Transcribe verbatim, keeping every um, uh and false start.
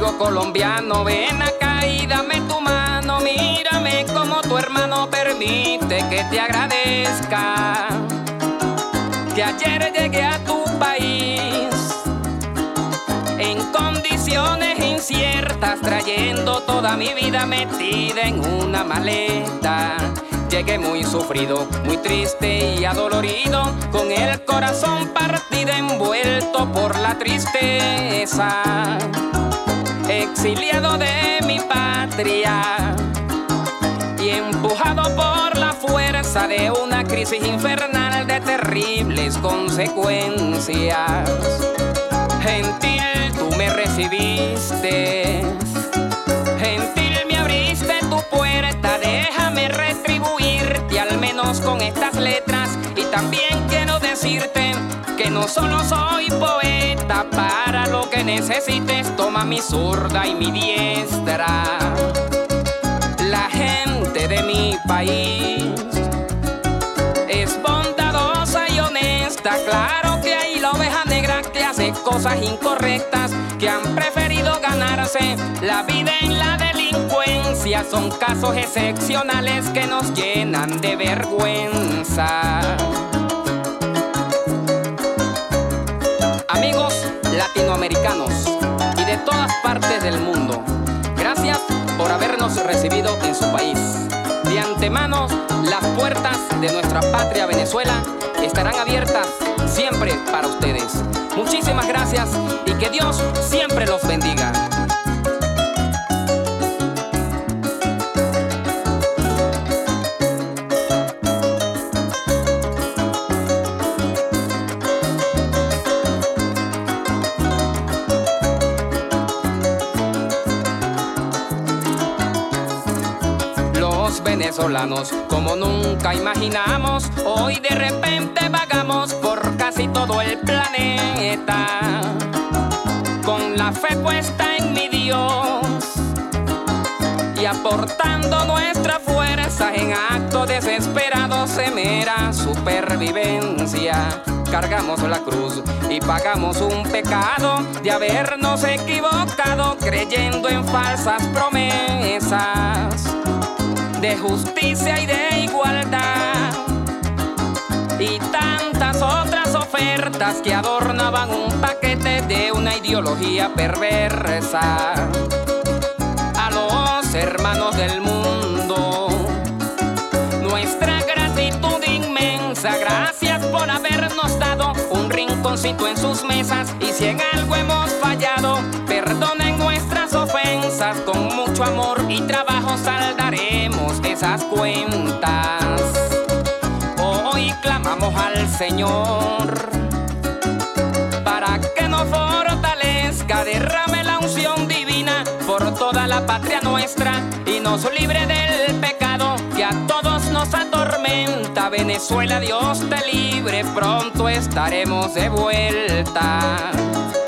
Amigo colombiano, ven acá y dame tu mano. Mírame como tu hermano, permite que te agradezca que ayer llegué a tu país en condiciones inciertas, trayendo toda mi vida metida en una maleta. Llegué muy sufrido, muy triste y adolorido, con el corazón partido, envuelto por la tristeza, exiliado de mi patria y empujado por la fuerza de una crisis infernal de terribles consecuencias. Gentil, tú me recibiste, gentil, me abriste tu puerta, déjame retribuirte al menos con estas letras. Y también quiero decirte que no solo soy poeta, para lo que necesites toma mi zurda y mi diestra. La gente de mi país es bondadosa y honesta, claro que hay la oveja negra que hace cosas incorrectas, que han preferido ganarse la vida en la delincuencia. Son casos excepcionales que nos llenan de vergüenza. Amigos latinoamericanos y de todas partes del mundo, gracias por habernos recibido en su país. De antemano, las puertas de nuestra patria Venezuela estarán abiertas siempre para ustedes. Muchísimas gracias y que Dios siempre los bendiga. Venezolanos, como nunca imaginamos, hoy de repente vagamos por casi todo el planeta, con la fe puesta en mi Dios y aportando nuestra fuerza en actos desesperados de mera supervivencia. Cargamos la cruz y pagamos un pecado de habernos equivocado, creyendo en falsas promesas de justicia y de igualdad, y tantas otras ofertas que adornaban un paquete de una ideología perversa. A los hermanos del mundo, nuestra gratitud inmensa, gracias por habernos dado un rinconcito en sus mesas, y si en algo hemos fallado, perdonen nuestras ofensas, con mucho amor y trabajo saldaremos esas cuentas. Hoy clamamos al Señor para que nos fortalezca, derrame la unción divina por toda la patria nuestra y nos libre del pecado que a todos nos atormenta. Venezuela, Dios te libre, pronto estaremos de vuelta.